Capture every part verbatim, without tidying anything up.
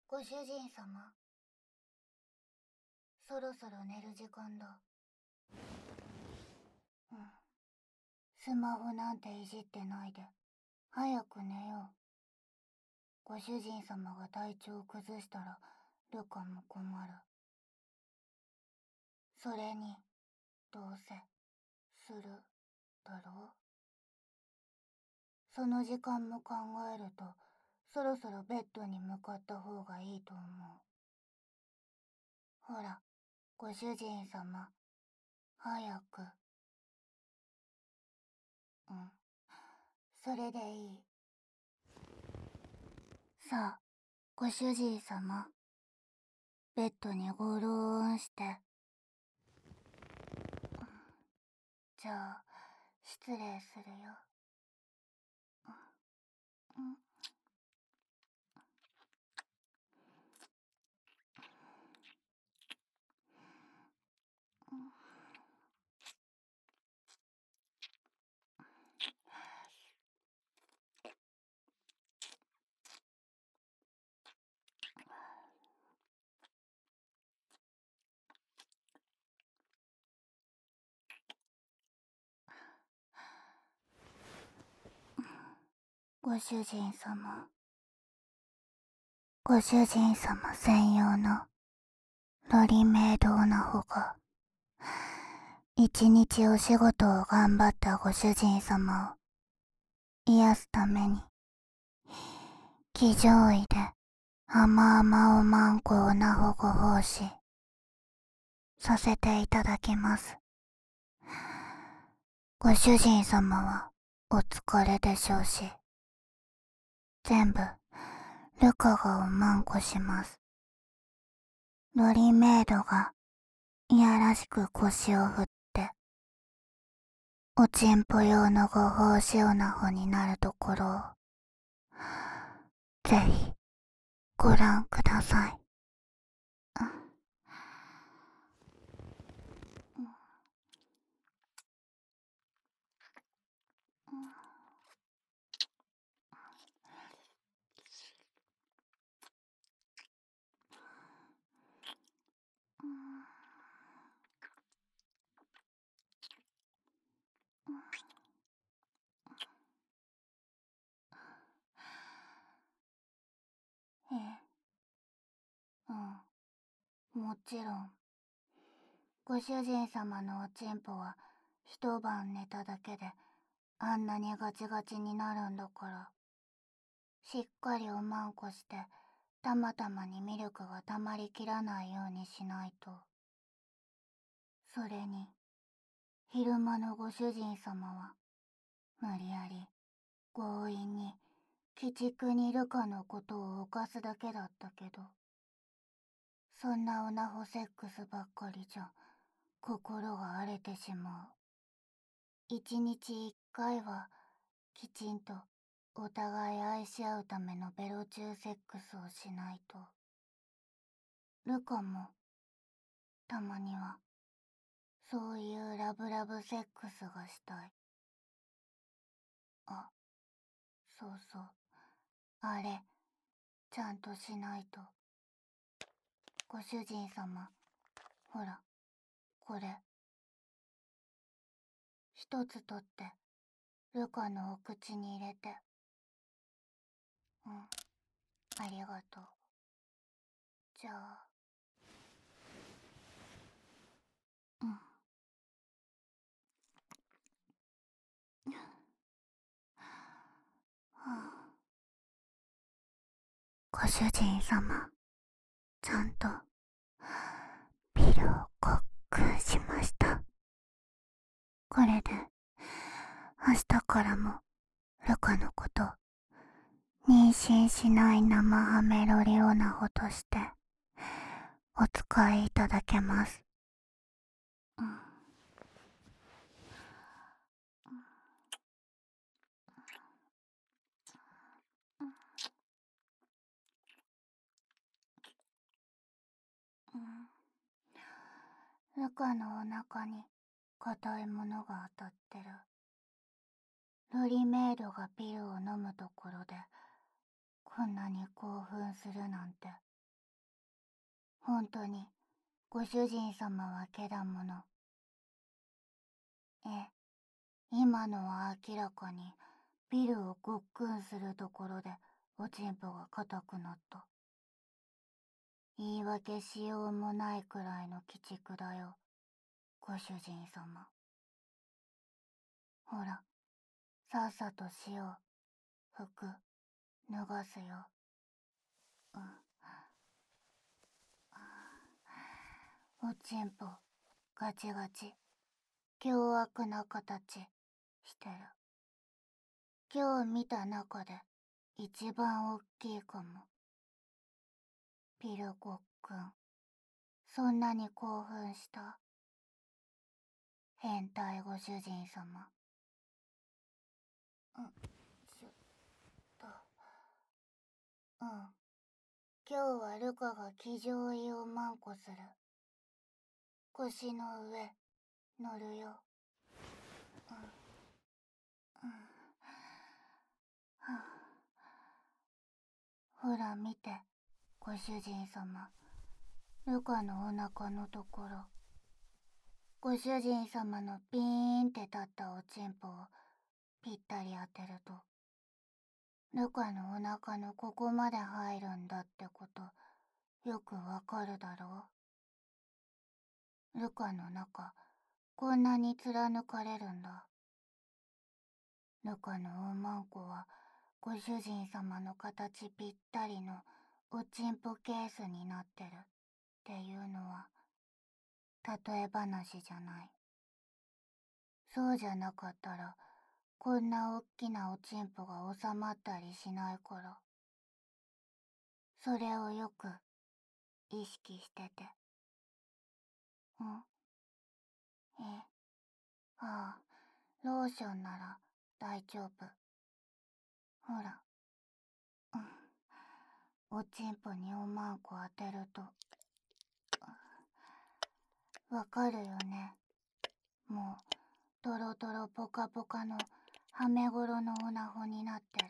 ご主人様、そろそろ寝る時間だ。うん。スマホなんていじってないで、早く寝よう。ご主人様が体調を崩したら、ルカも困る。それに、どうせ、する、だろう。その時間も考えると、そろそろベッドに向かった方がいいと思う。ほら、ご主人様、早く。うん。それでいい。さあ、ご主人様、ベッドにごろーんして。じゃあ、失礼するよ。うん。ご主人様、ご主人様専用のロリメイドオナホが、一日お仕事を頑張ったご主人様を癒すために、騎乗位で甘々おまんこオナホご奉仕させていただきます。ご主人様はお疲れでしょうし、全部ルカがおまんこします。ロリメイドがいやらしく腰を振って、おちんぽ用のご奉仕オナホになるところを、ぜひご覧ください。ええ、うん、もちろん。ご主人様のおちんぽは一晩寝ただけであんなにガチガチになるんだから、しっかりおまんこしてたまたまにミルクがたまりきらないようにしないと。それに昼間のご主人様は無理やり強引に鬼畜にルカのことを犯すだけだったけど、そんなオナホセックスばっかりじゃ心が荒れてしまう。一日一回はきちんとお互い愛し合うためのベロチューセックスをしないと。ルカもたまにはそういうラブラブセックスがしたい。あ、そうそう、あれちゃんとしないと。ご主人様、ほらこれ一つ取ってルカのお口に入れて。うん、ありがとう。じゃあ、うん。はあ、ご主人様、ちゃんとピルをコックしました。これで明日からもルカのこと妊娠しない生ハメロリオナホとしてお使いいただけます。うん、うん、ルカのお腹に硬いものが当たってる。ロリメイドがピルを飲むところでこんなに興奮するなんて本当にご主人様はけだもの。ええ、今のは明らかにビルをごっくんするところでおちんぽが硬くなった。言い訳しようもないくらいの鬼畜だよ、ご主人様。ほら、さっさとしよう。服、脱がすよ。うん。おちんぽ、ガチガチ。凶悪な形してる。今日見た中で一番おっきいかも。ピルコッくん、そんなに興奮した？変態ご主人様。うん、ちょっと。うん。今日はルカが騎乗位をマンコする。腰の上、乗るよ。うん。うん。はあ、ほら見て、ご主人様。ルカのお腹のところ。ご主人様のピーンって立ったおちんぽをぴったり当てると、ルカのお腹のここまで入るんだってこと、よくわかるだろう。ルカの中、こんなに貫かれるんだ。ルカの大マンコは、ご主人様の形ぴったりのおちんぽケースになってるっていうのは、例え話じゃない。そうじゃなかったら、こんなおっきなおちんぽが収まったりしないから。それをよく意識してて。うん。え、ああ、ローションなら大丈夫。ほら。うん。おちんぽにおまんこ当てると。わかるよね。もう、トロトロポカポカのはめごろのオナホになってる。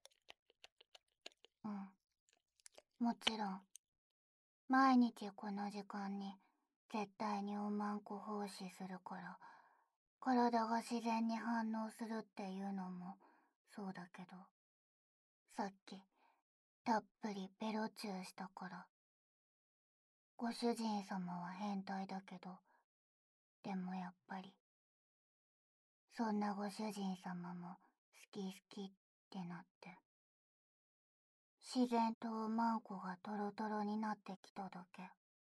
うん。もちろん、毎日この時間に絶対におまんこ奉仕するから、体が自然に反応するっていうのもそうだけど、さっきたっぷりベロチューしたから。ご主人様は変態だけど、でもやっぱり、そんなご主人様も好き好きってなって、自然とおまんこがトロトロになってきただけ。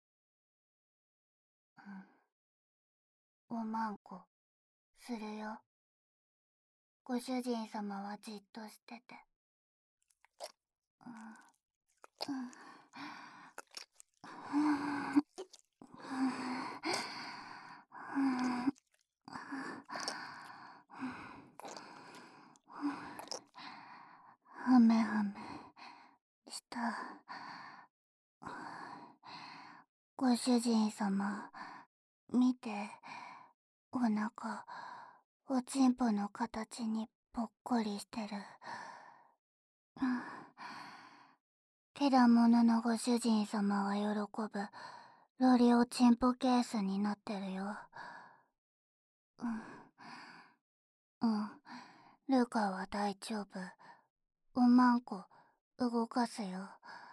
うん。おまんこ、するよ。ご主人様はじっとしてて。うん。はめはめした。ご主人様、見て、お腹、おちんぽの形にぽっこりしてる。けだもののご主人様が喜ぶロリおちんぽケースになってるよ。うん。うん。ルカは大丈夫。おまんこ、動かすよ。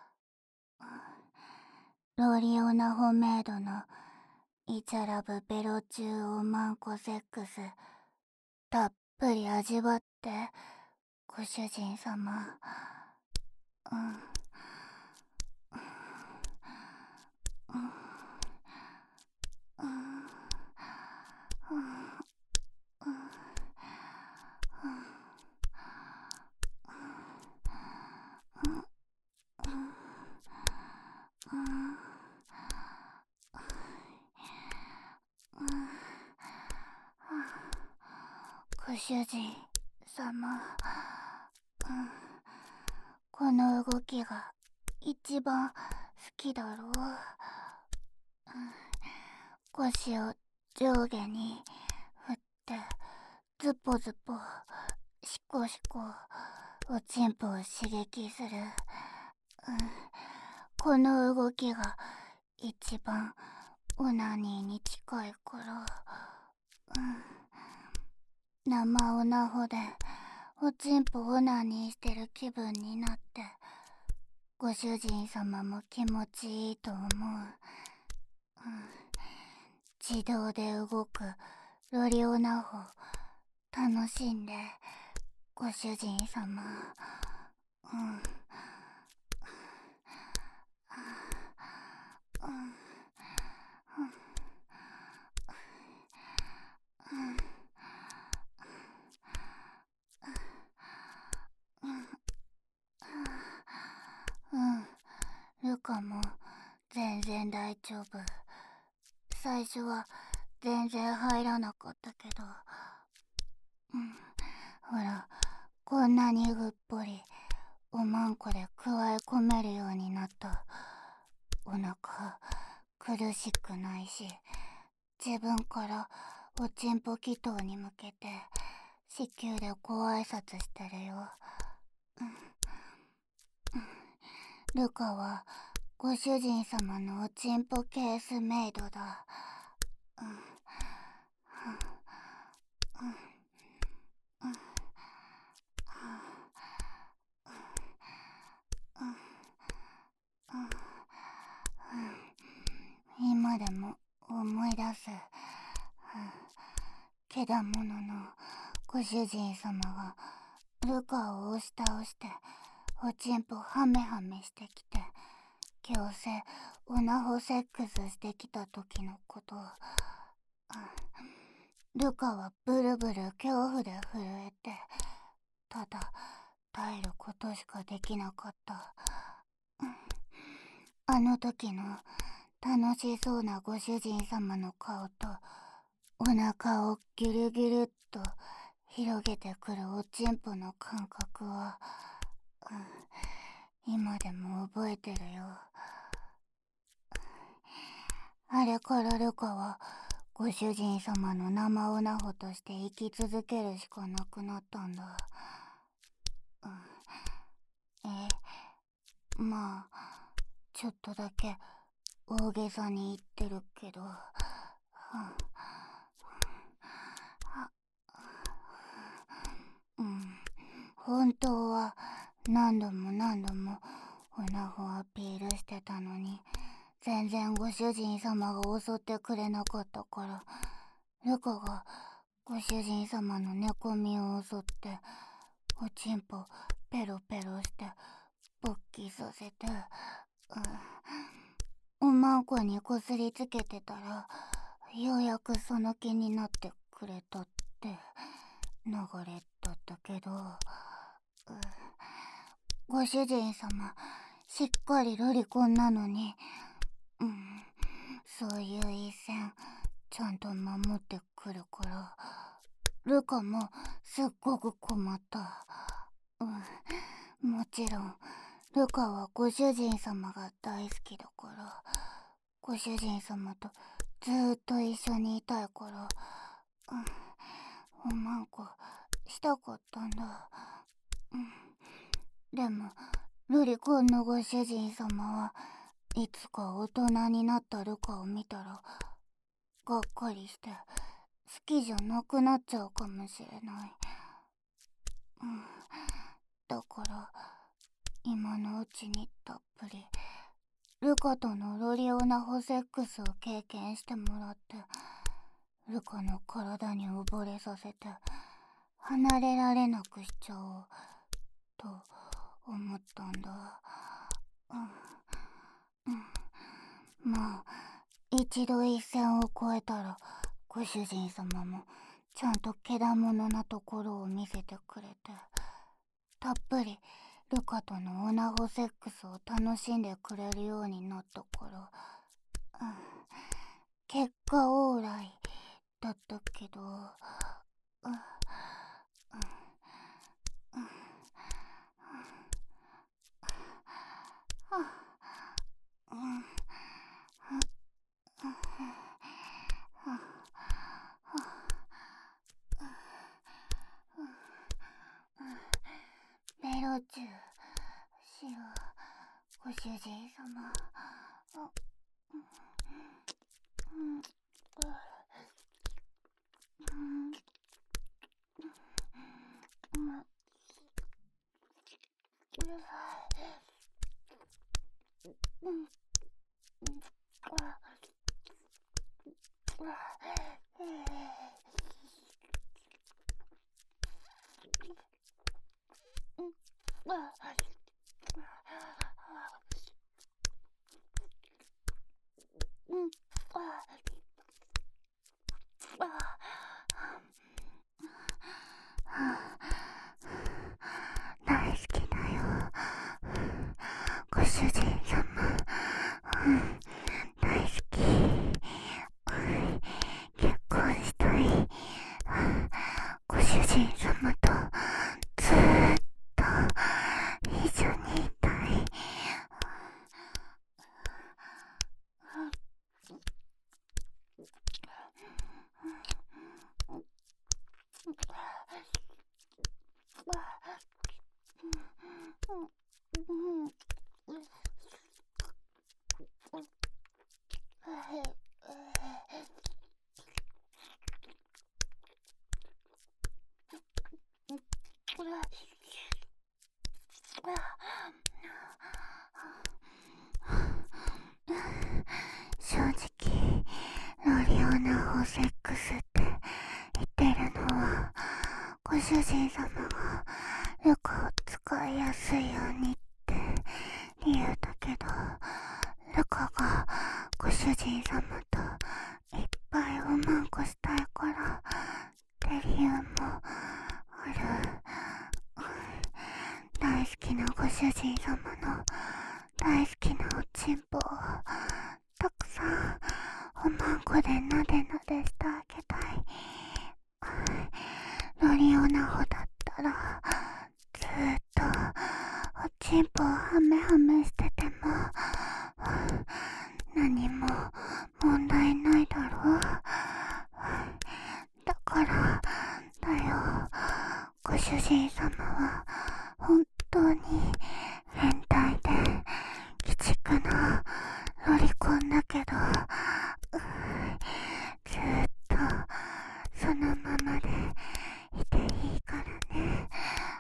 ロリオナホメイドのイチャラブベロチューおまんこセックス、たっぷり味わって、ご主人様。うん。ご主人様、うん、この動きが一番好きだろう。うん、腰を上下に振ってズポズポシコシコおちんぽを刺激する。うん、この動きが一番オナニーに近いから、うん、生オナホでおちんぽオナニーしてる気分になって、ご主人様も気持ちいいと思う。うん、自動で動くロリオナホ楽しんで、ご主人様。うん、うん、うん、ルカも全然大丈夫。最初は全然入らなかったけど、うん、ほら、こんなにぐっぽりおまんこでくわえ込めるようになった。お腹苦しくないし、自分からおちんぽ祈祷に向けて子宮でご挨拶してるよ。ルカはご主人様のおちんぽケースメイドだ。うん、今でも思い出す。けだもののご主人様がルカを押し倒しておちんぽハメハメしてきて、強制オナホセックスしてきた時のこと。ルカはブルブル恐怖で震えて、ただ耐えることしかできなかった。あの時の楽しそうなご主人様の顔と、お腹をギュルギュルっと広げてくるおちんぽの感覚は、うん、今でも覚えてるよ。あれからルカはご主人様の生オナホとして生き続けるしかなくなったんだ。うん、え、まあちょっとだけ大げさに言ってるけど、うん、本当は何度も何度もオナホアピールしてたのに、全然ご主人様が襲ってくれなかったから、ルカがご主人様の寝込みを襲っておちんぽペロペロして勃起させて、うん、おまんこにこすりつけてたら、ようやくその気になってくれたって流れだったけど、うん、ご主人様しっかりロリコンなのに、うん、そういう一線ちゃんと守ってくるから、ルカもすっごく困った。うん、もちろんルカはご主人様が大好きだから、ご主人様とずーっと一緒にいたいから、うん、おまんこしたかったんだ。うん、でもルリコンのご主人様はいつか大人になったルカを見たらがっかりして好きじゃなくなっちゃうかもしれない。うん、だから今のうちにたっぷりルカとのロリオナホセックスを経験してもらって、ルカの体に溺れさせて離れられなくしちゃおうと思ったんだ。うん、うん、まあ一度一線を越えたらご主人様もちゃんとけだものなところを見せてくれて、たっぷりルカとのオナホセックスを楽しんでくれるようになったから、うん、結果オーライだったけど、うん、うん、うん、うん、ベロチューしろご主人様。 大好きだよ、ご主人様。うん、大好き。結婚したい。ご主人様とずーっと一緒にいたい。正直、ロリオナホセックスって言ってるのは、ご主人様がルカを使いやすいようにって理由だけど、ルカがご主人様といっぱいおまんこしたいからって理由もある。大好きなご主人様の大好きなおちんぽをたくさんおまんこでなでなでしてあげたい。ロリオナホだったらずーっとおちんぽをハメハメしてても何も問題ないだろう。だからだよ、ご主人様は本当に変態で鬼畜なロリコンだけど、ずーっとそのままでいていいからね。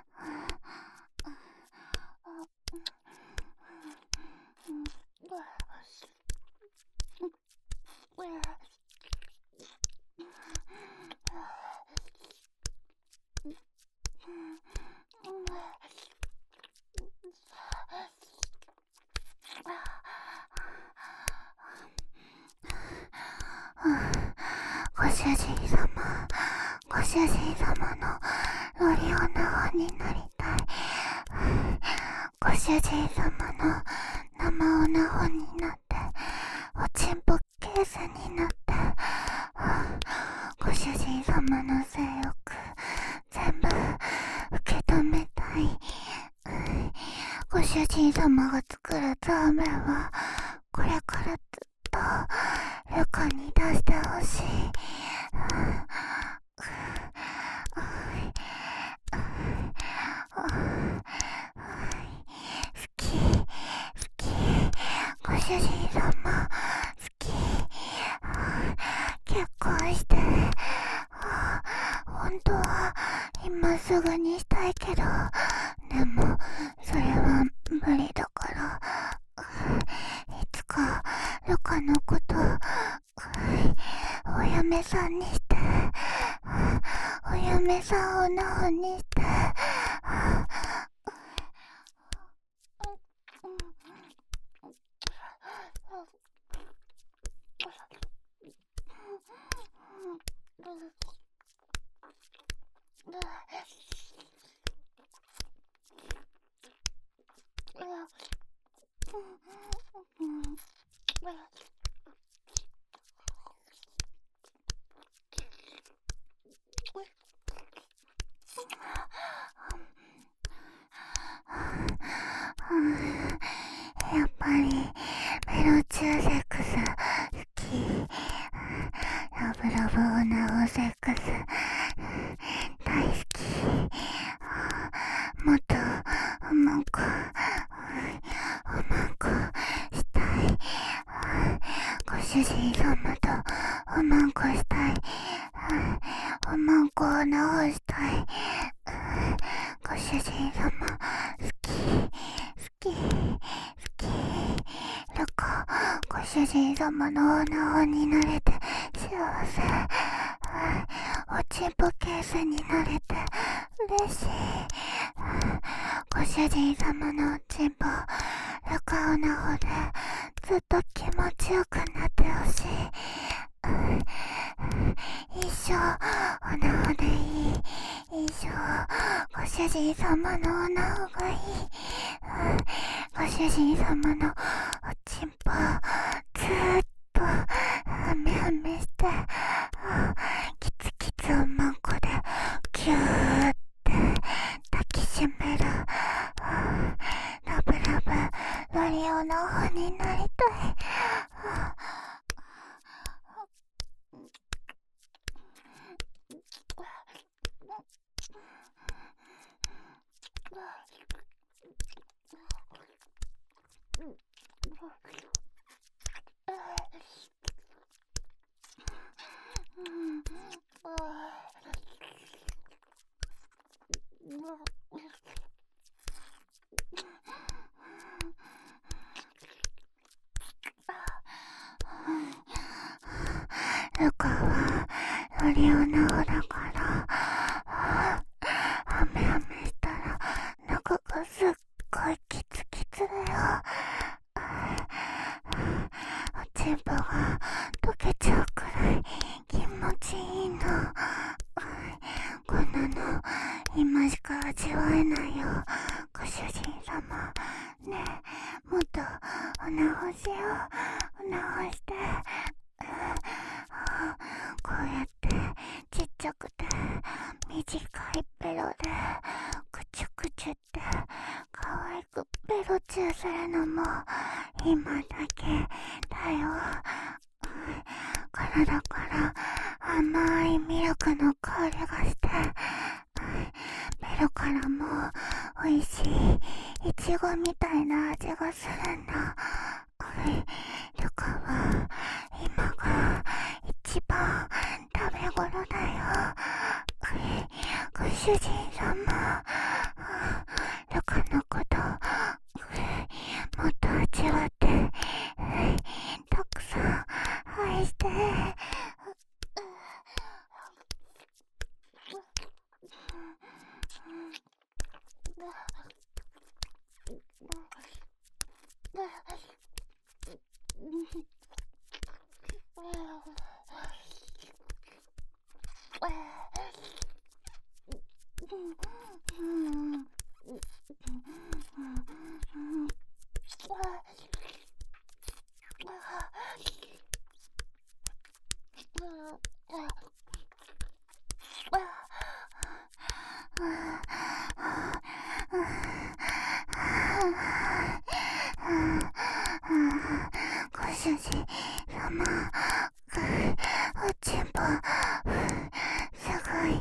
ご主人様、ご主人様のロリオナホになりたい。ご主人様の生オナホになって、おちんぽケースになって、ご主人様の性欲全部受け止めたい。ご主人様が作るザーメンはこれからずっとルカに出してほしい。好き、好き、ご主人様好き。結婚して、本当は今すぐにしたいけど、でもそれは無理だから、いつかルカのことお嫁さんにして、お嫁さんをナホにして、やっぱりメロチューセックス好き。ラブラブオナホセックス大好き。もっとおまんこおまんこしたい。 主人様とおまんこしたい。おまんこを直したい。ご主人様好き好き好き。ルカ、ご主人様のおなおになれて幸せ。おちんぽケースになれて嬉しい。ご主人様のおちんぽ、ルカおなおでずっと気持ちよくなってほしい。一生おなおでいい。一生ご主人様のおなおがいい。ご主人様のおちんぽずーっとはめはめしてキツキツおまんこでギューって抱きしめる。ラブラブロリオの方になりたい。ルカはロリオの方だからはめはめしたら中がすっごいキツキツだよ。おちんぽが溶けちゃうくらい気持ちいいの。こんなの今しか味わえないよ。ご主人様ねえ、もっとおなおしよう。おなおして、こうやってちっちゃくて短いベロでくちゅくちゅって可愛くベロチューするのも今だけだよ。体から甘いミルクの香りがして、ベロからも美味しいイチゴみたいな味がするんだ。ルカは今が一番食べ頃だよ。ご主人様、ルカのこともっと味わってたくさん愛して。ご主人様、おちんぽすごい。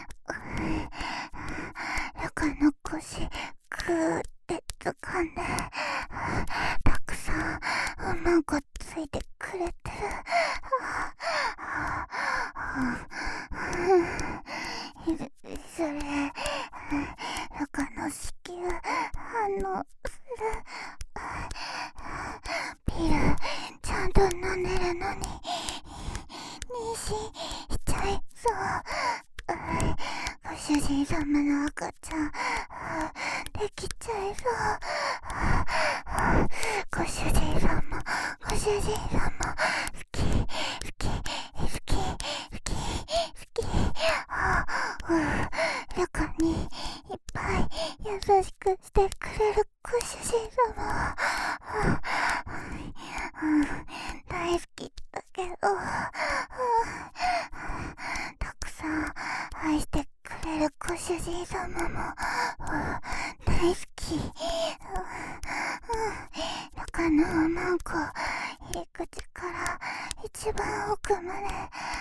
ルカの腰グーって掴んでたくさんおまんこついてくれてる。それルカの子宮反応する。ピルちゃんと飲んでるのに妊娠しちゃいそう。ご主人様の赤ちゃんできちゃいそう。ご主人様、ご主人様好き好き好き好き好き。ルカにいっぱい優しくしてくれるご主人様、大好きだけどたくさん愛してくれるご主人様も大好き。ルカのおまんこ入り口から一番奥まで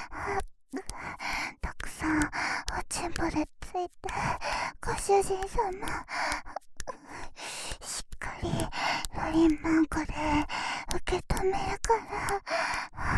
たくさんおちんぽでついて、ご主人様しっかりロリンマンコで受け止めるから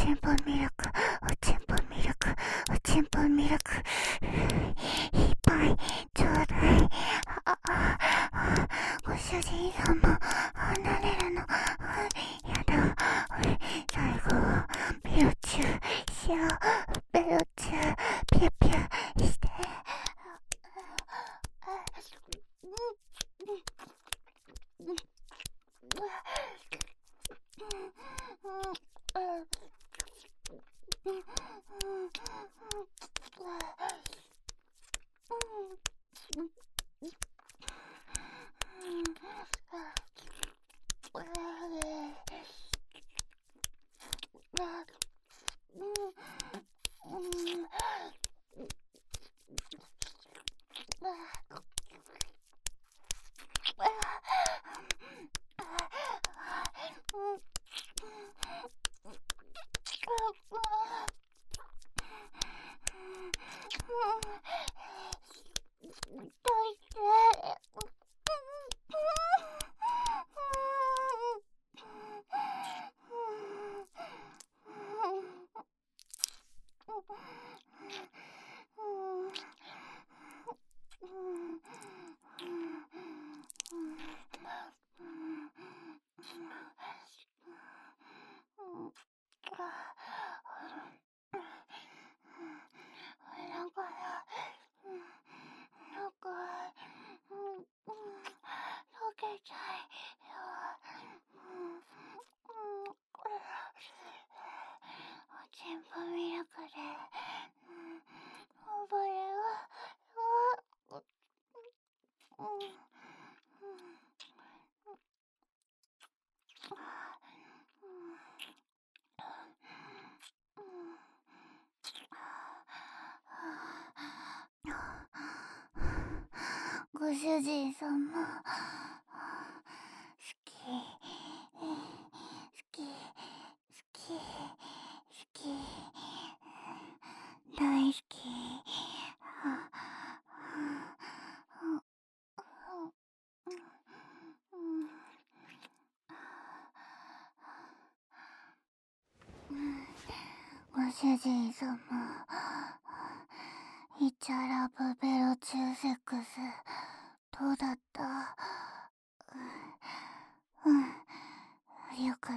ちんぽんミルク、おちんぽんミルク、おちんぽんミルク、いっぱいちょうだい。あああ、ご主人様離れるのやだ。最後はベロチューしよう。ベロチューピュピュして。ご主人様、好き、好き、好き、好き、大好き。ご主人様、イチャラブベロチューセックスどうだった？うん、うん、よかった。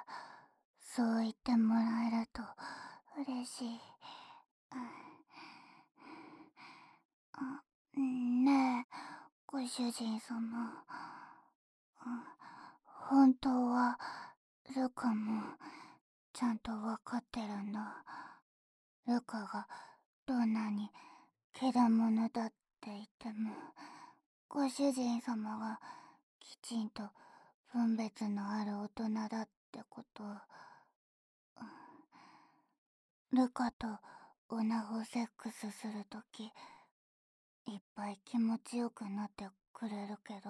そう言ってもらえると嬉しい。うん、ねえ、ご主人様、本当はルカもちゃんとわかってるんだ。ルカがどんなにけだものだって言っても、ご主人様がきちんと分別のある大人だってこと。ルカとオナホセックスするとき、いっぱい気持ちよくなってくれるけど、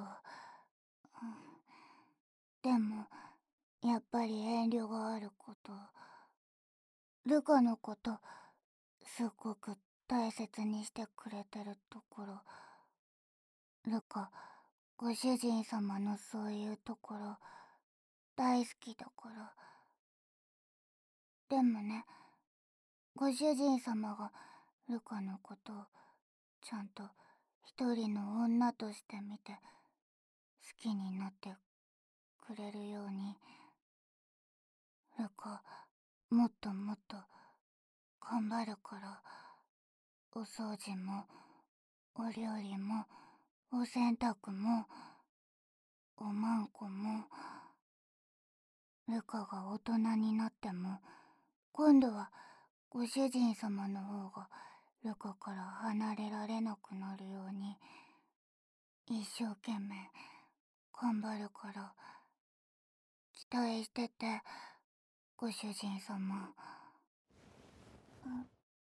でもやっぱり遠慮があること。ルカのことすっごく大切にしてくれてるところ。ルカ、ご主人様のそういうところ大好きだから。でもね、ご主人様がルカのことをちゃんと一人の女として見て好きになってくれるように、ルカ、もっともっと頑張るから。お掃除もお料理もお洗濯もおまんこも。ルカが大人になっても今度はご主人様の方がルカから離れられなくなるように一生懸命頑張るから期待してて、ご主人様。うん、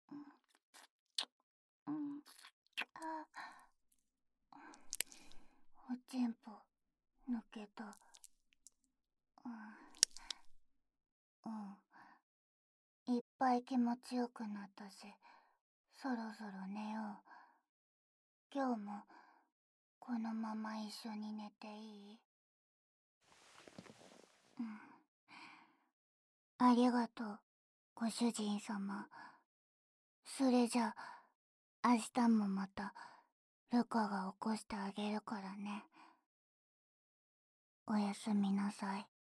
うん、あ、おちんぽ抜けた。うん、うん、いっぱい気持ちよくなったし、そろそろ寝よう。今日もこのまま一緒に寝ていい？うん、ありがとう、 ご主人様。それじゃあ、明日もまた、ルカが起こしてあげるからね。おやすみなさい。